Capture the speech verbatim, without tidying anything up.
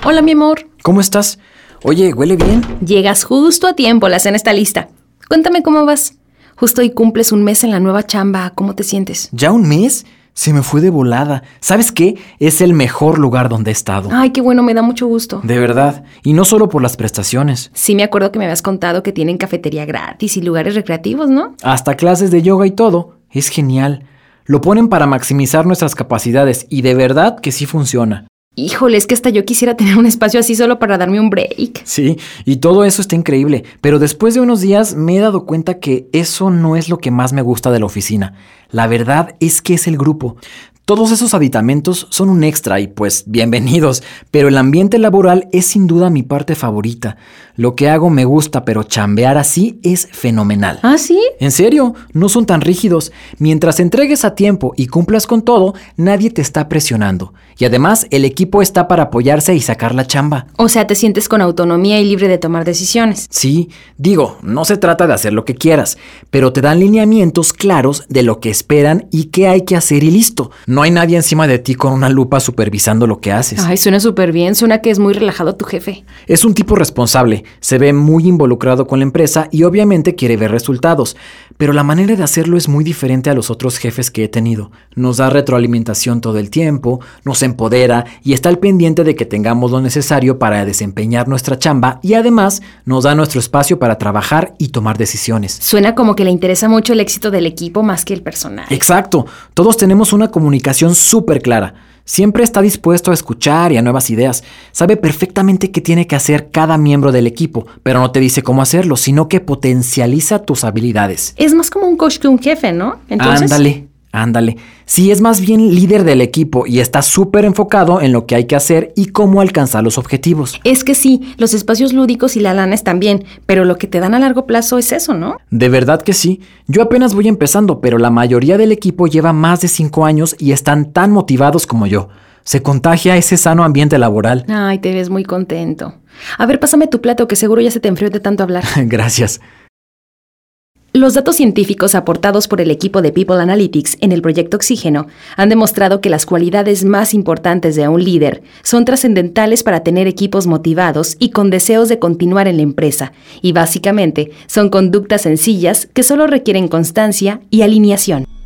Hola, mi amor. ¿Cómo estás? Oye, ¿huele bien? Llegas justo a tiempo, la cena está lista. Cuéntame cómo vas. Justo hoy cumples un mes en la nueva chamba. ¿Cómo te sientes? ¿Ya un mes? Se me fue de volada. ¿Sabes qué? Es el mejor lugar donde he estado. Ay, qué bueno, me da mucho gusto. De verdad. Y no solo por las prestaciones. Sí, me acuerdo que me habías contado que tienen cafetería gratis y lugares recreativos, ¿no? Hasta clases de yoga y todo. Es genial. Lo ponen para maximizar nuestras capacidades y de verdad que sí funciona. Híjole, es que hasta yo quisiera tener un espacio así solo para darme un break. Sí, y todo eso está increíble, pero después de unos días me he dado cuenta que eso no es lo que más me gusta de la oficina. La verdad es que es el grupo. Todos esos aditamentos son un extra y pues bienvenidos, pero el ambiente laboral es sin duda mi parte favorita. Lo que hago me gusta, pero chambear así es fenomenal. ¿Ah, sí? En serio, no son tan rígidos. Mientras entregues a tiempo y cumplas con todo, nadie te está presionando. Y además, el equipo está para apoyarse y sacar la chamba. O sea, te sientes con autonomía y libre de tomar decisiones. Sí, digo, no se trata de hacer lo que quieras, pero te dan lineamientos claros de lo que esperan y qué hay que hacer y listo. No hay nadie encima de ti con una lupa supervisando lo que haces. Ay, suena súper bien. Suena que es muy relajado tu jefe. Es un tipo responsable, se ve muy involucrado con la empresa y obviamente quiere ver resultados, pero la manera de hacerlo es muy diferente a los otros jefes que he tenido. Nos da retroalimentación todo el tiempo, nos empodera y está al pendiente de que tengamos lo necesario para desempeñar nuestra chamba y además nos da nuestro espacio para trabajar y tomar decisiones. Suena como que le interesa mucho el éxito del equipo más que el personal. Exacto, todos tenemos una comunicación súper clara. Siempre está dispuesto a escuchar y a nuevas ideas. Sabe perfectamente qué tiene que hacer cada miembro del equipo, pero no te dice cómo hacerlo, sino que potencializa tus habilidades. Es más como un coach que un jefe, ¿no? Entonces... Ándale, ándale. Sí, es más bien líder del equipo y está súper enfocado en lo que hay que hacer y cómo alcanzar los objetivos. Es que sí, los espacios lúdicos y la lana están bien, pero lo que te dan a largo plazo es eso, ¿no? De verdad que sí. Yo apenas voy empezando, pero la mayoría del equipo lleva más de cinco años y están tan motivados como yo. Se contagia ese sano ambiente laboral. Ay, te ves muy contento. A ver, pásame tu plato, que seguro ya se te enfrió de tanto hablar. Gracias. Los datos científicos aportados por el equipo de People Analytics en el proyecto Oxígeno han demostrado que las cualidades más importantes de un líder son trascendentales para tener equipos motivados y con deseos de continuar en la empresa, y básicamente son conductas sencillas que solo requieren constancia y alineación.